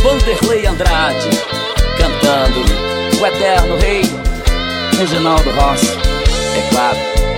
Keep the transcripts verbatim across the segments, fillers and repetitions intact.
Vanderlei Andrade, cantando o eterno rei Reginaldo Rossi, é claro.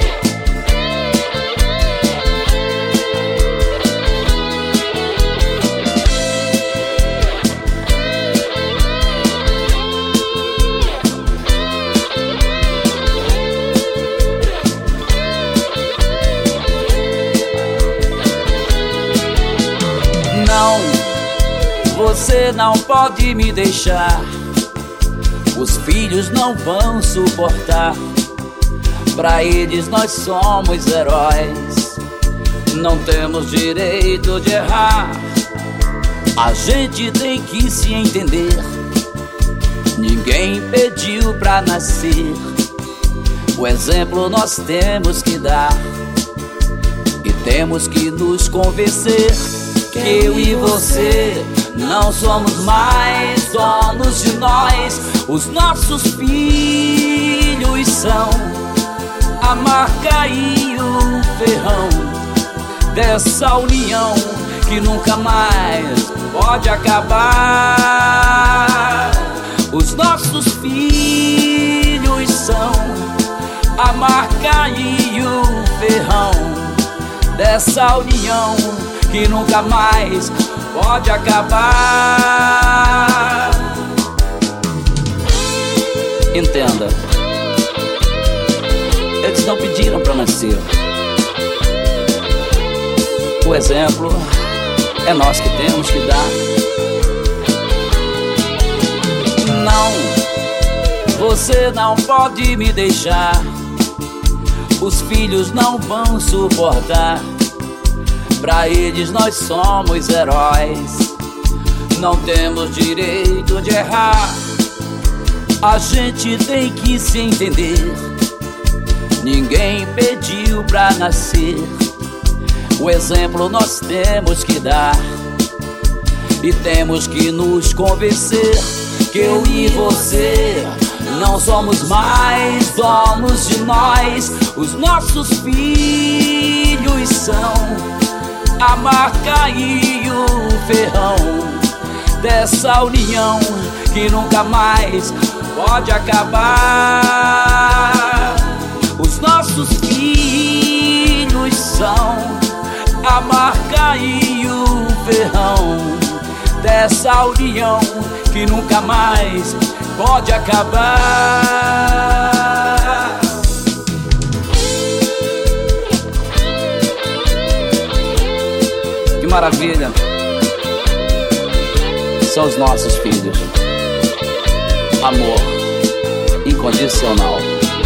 Não, você não pode me deixar. Os filhos não vão suportar. Pra eles nós somos heróis. Não temos direito de errar. A gente tem que se entender. Ninguém pediu pra nascer. O exemplo nós temos que dar. E temos que nos convencer que eu e você não somos mais donos de nós. Os nossos filhos são a marca e o ferrão dessa união que nunca mais pode acabar. Os nossos filhos são a marca e o ferrão dessa união que nunca mais pode acabar. Entenda, eles não pediram pra nascer. O exemplo é nós que temos que dar. Não, você não pode me deixar. Os filhos não vão suportar. Pra eles nós somos heróis. Não temos direito de errar. A gente tem que se entender. Ninguém pediu pra nascer. O exemplo nós temos que dar. E temos que nos convencer que eu e você não somos mais donos de nós. Os nossos filhos são a marca e o ferrão dessa união que nunca mais pode acabar. Os nossos filhos são a marca e o ferrão dessa união que nunca mais pode acabar. Que maravilha são os nossos filhos. Amor incondicional.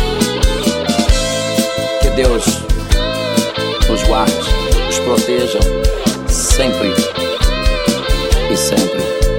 Que Deus os guarde, os proteja sempre e sempre.